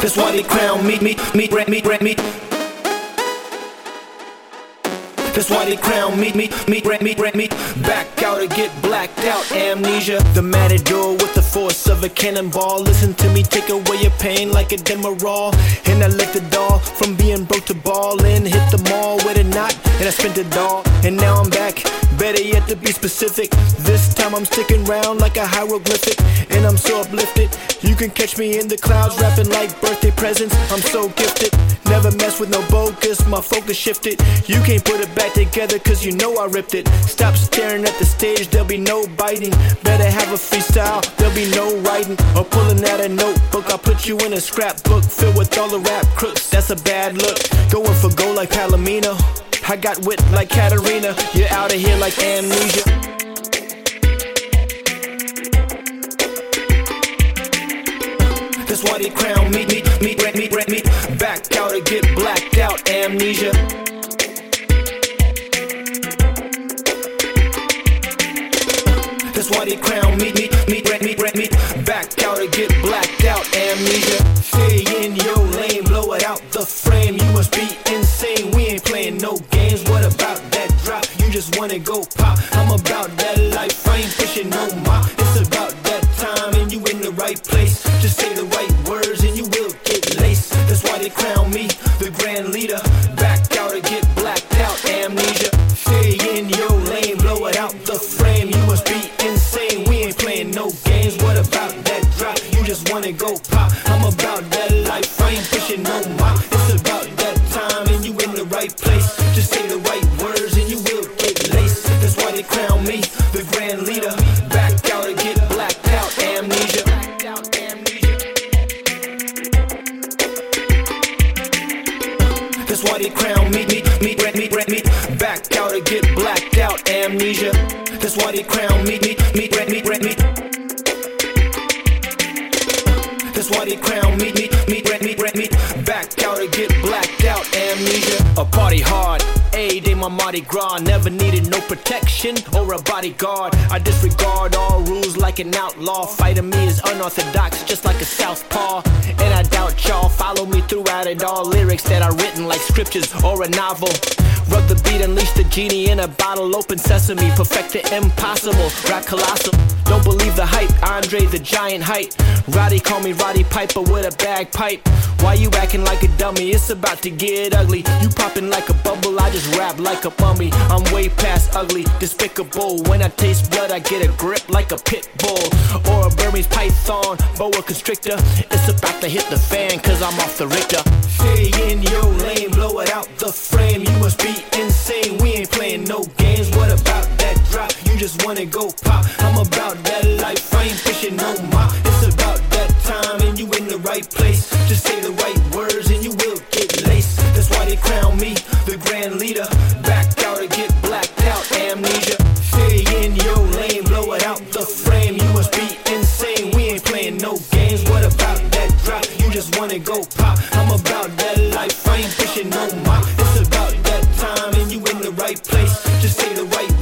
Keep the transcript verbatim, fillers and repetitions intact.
That's why they crown me, me, me, me, me, me, me. That's why they crown me, me, me, me, me, me. Back out or get blacked out, amnesia. The matador with the force of a cannonball. Listen to me, take away your pain like a Demerol. And I lift the doll from being broke to ball and hit the mall with a knot, and I spent it all. And now I'm back, better yet to be specific. This time I'm sticking round like a hieroglyphic, and I'm so uplifted. You can catch me in the clouds rapping like birthday presents. I'm so gifted, never mess with no bogus, my focus shifted. You can't put it back together cause you know I ripped it. Stop staring at the stage, there'll be no biting. Better have a freestyle, there'll be no writing or pulling out a notebook. I'll put you in a scrapbook filled with all the rap crooks. That's a bad look. Going for gold like Palomino, I got wit like Katarina. You're out of here like amnesia. That's why they crown me, me, me, me, me, me. Back out or get blacked out, amnesia. That's why they crown me, me, me, me, me, me. Back out or get blacked out, amnesia. Stay in your lane, blow it out the frame. You must be insane, we ain't playing no games. What about that drop? You just wanna go pop. I'm about that life, I ain't pushing no more. It's about that time and you in the right place. Just say the right words and you will get laced. That's why they crown me, the grand leader. Back out or get blacked out, amnesia. Stay in your lane, blow it out the frame. You must be insane, we ain't playing no games. What about that drop? You just wanna go pop. I'm about that life, I ain't pushing no more. It's about that time and you in the right place. Just say the right words and you will get laced. That's why they crown me, the grand leader. Back out or get blacked out, amnesia. That's why they crown me, me, me, me, me, me. Back out or get blacked out, amnesia. That's why they crown me, me, me, me, me, me. That's why they crown me, me, me, me, me, me. Back out or get blacked out, amnesia. A party hard, ayy, they my Mardi Gras. Never needed no protection or a bodyguard. I disregard all rules like an outlaw. Fighting me is unorthodox, just like a southpaw. And I doubt y'all follow me throughout it all. Lyrics that are written like scriptures or a novel. Rub the beat, unleash the genie in a bottle. Open sesame, perfect the impossible. Rap colossal, don't believe the hype. Andre the Giant height. Roddy call me Roddy Piper with a bagpipe. Why you acting like a dummy? It's about to get ugly. You popping like a bubble, I just rap like a mummy. I'm way past ugly, despicable. When I taste blood, I get a grip like a pit bull or a Burmese python, boa constrictor. It's about to hit the fan, cause I'm off the Richter. Stay in your lane, blow it out the frame. You must be insane, we ain't playing no games. What about that drop? You just wanna go pop. I'm about that life, I ain't pushing no more. It's about that time and you in the right place. Just say the right words and you will get laced. That's why they crown me, the grand leader. Back out or get blacked out, amnesia. Stay in your lane, blow it out the frame. You must be insane, we ain't playing no games. What about that drop? You just wanna go pop. I'm about that life, I ain't pushing no more. It's about that time and you in the right place. Just say the right